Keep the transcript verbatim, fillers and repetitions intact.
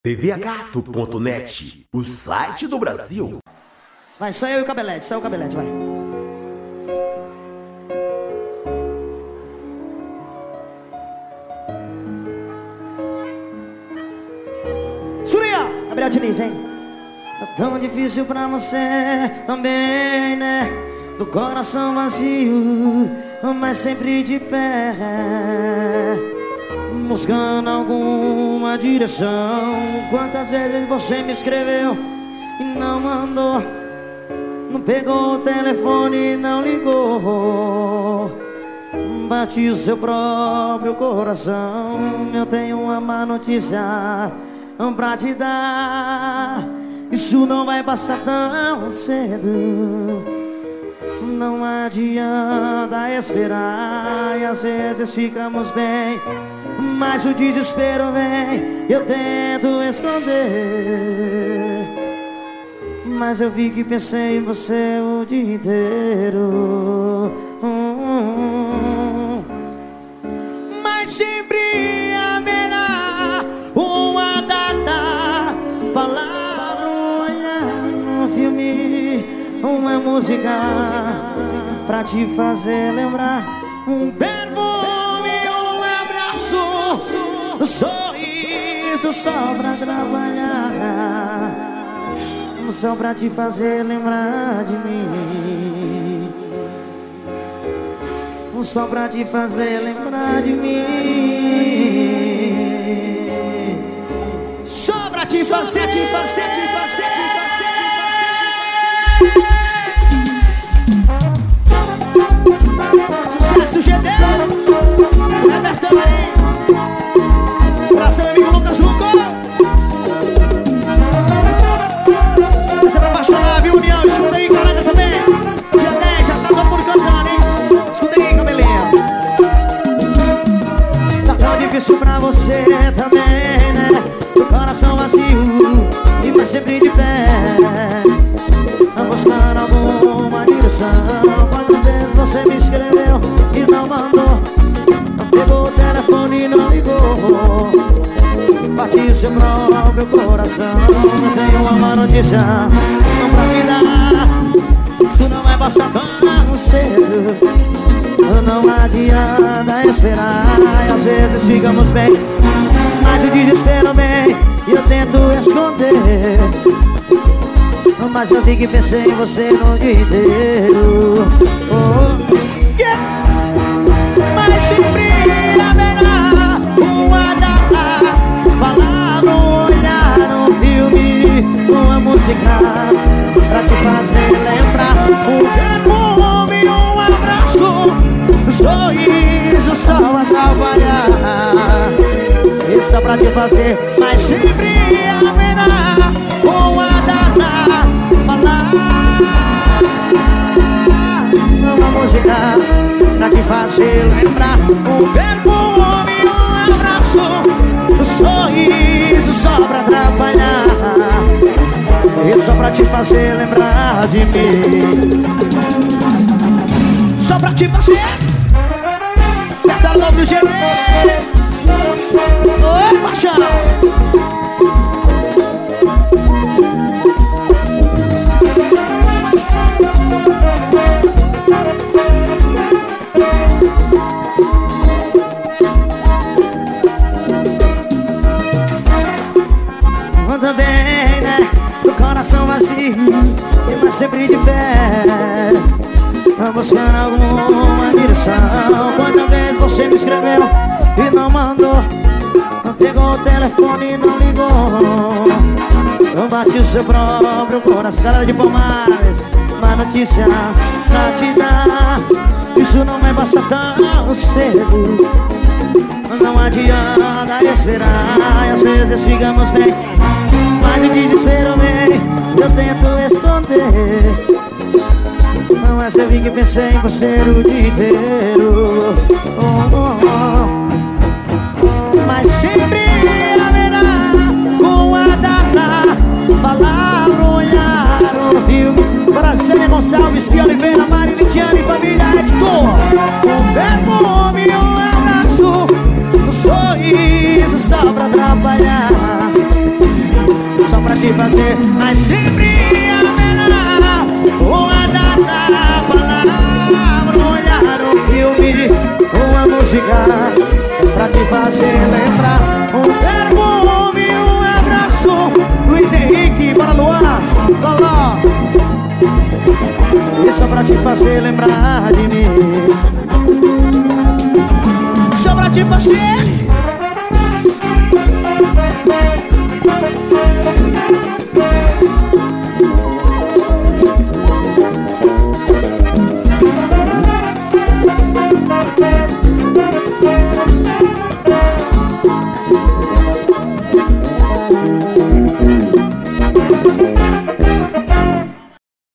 T V gato ponto net, o site do Brasil. Vai, só eu e o Cabelete, só o Cabelete, vai. Suria! Gabriel Diniz, hein? Tá tão difícil pra você também, né? Do coração vazio, mas sempre de pé, buscando alguma direção. Quantas vezes você me escreveu e não mandou, não pegou o telefone e não ligou, bate o seu próprio coração. Eu tenho uma má notícia pra te dar, isso não vai passar tão cedo. Não adianta esperar, e às vezes ficamos bem, mas o desespero vem, eu tento esconder, mas eu vi que pensei em você o dia inteiro. hum, Mas sempre haverá uma data, palavra, olhar no filme, uma música pra te fazer lembrar, um perfume, um abraço, um sorriso só pra trabalhar, só pra te fazer lembrar de mim, só pra te fazer lembrar de mim, só pra te fazer, te fazer, te fazer, te fazer. Sucesso G D, Everton, pra seu amigo Lucas Luco. Essa é pra apaixonar, viu, União? Escuta aí, galera, também. Dia dez, já tá todo mundo cantando, hein? Escuta aí, cabelinho. Tá tão difícil pra você também, né? O coração vazio e vai sempre de pé, buscando alguma direção. Quantas vezes você me escreveu e não mandou, não pegou o telefone e não ligou, bati o seu próprio coração. Eu tenho uma má notícia não pra te dar, isso não vai passar tão cedo. Não adianta esperar, e às vezes ficamos bem, mas o desespero vem e eu tento esconder, mas eu vi que pensei em você no dia inteiro. oh, yeah. Mas sempre haverá uma data, palavra, um olhar, um filme, uma música pra te fazer lembrar, um perfume, um abraço, um sorriso só a trabalhar, isso é pra te fazer. Mas sempre haverá uma data, uma música pra te fazer lembrar, um perfume, um abraço, um sorriso só pra atrapalhar, e só pra te fazer lembrar de mim, só pra te fazer lembrar do novo G D. Oi, paixão. Também, né? Do coração vazio e mas sempre de pé, buscando alguma direção. Quantas vezes você me escreveu e não mandou, não pegou o telefone e não ligou, não bati o seu próprio coração. Galera de Palmares, uma notícia pra te dar, isso não vai passar tão cedo. Não adianta esperar, e às vezes ficamos bem, mas o desespero vem, eu tento esconder, mas eu vi que pensei em você o dia inteiro. oh, oh, oh. Mas sempre haverá uma data, palavra, olhar, um filme. Brasília Gonçalves, Pia Oliveira, Mari Lidiane, família Editor. Um perfume, um abraço, um sorriso só pra atrapalhar, te fazer, mas sempre haverá uma data, palavra, um olhar, um filme, uma música pra te fazer lembrar. Um perfume, um abraço. Luiz Henrique, bora Luar, Loló. Isso pra te fazer lembrar de mim. Só pra te fazer